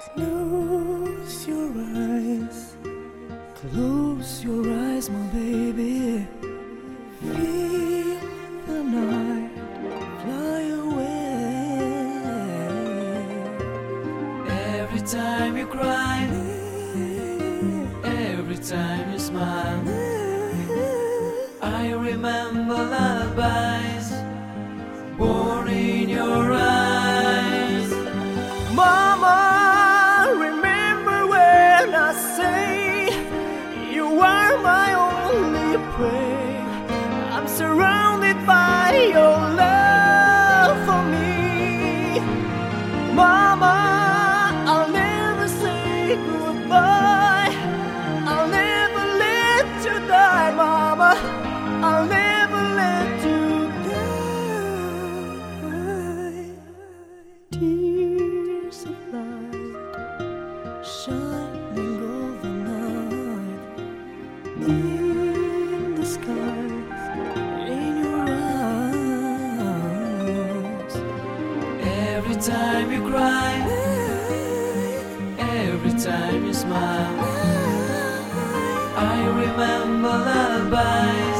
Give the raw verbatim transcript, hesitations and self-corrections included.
Close your eyes, close your eyes, my baby. Feel the night fly away. Every time you cry, every time you smile, I remember lullabies born in your eyes. Mama, remember when I say you are my only prey. I'm surrounded by your love for me. Mama, I'll never say goodbye. I'll never let you die, Mama. I'll never let you die. Tears of light shining over night in the skies, in your eyes. Every time you cry, every time you smile, I remember lullabies